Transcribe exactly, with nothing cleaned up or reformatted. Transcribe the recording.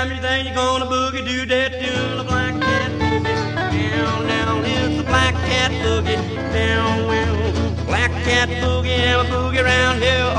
time you think you're gonna boogie, do that tune, the black cat boogie. Down, down, it's the black cat boogie. Down, well, black cat boogie, and a boogie around here.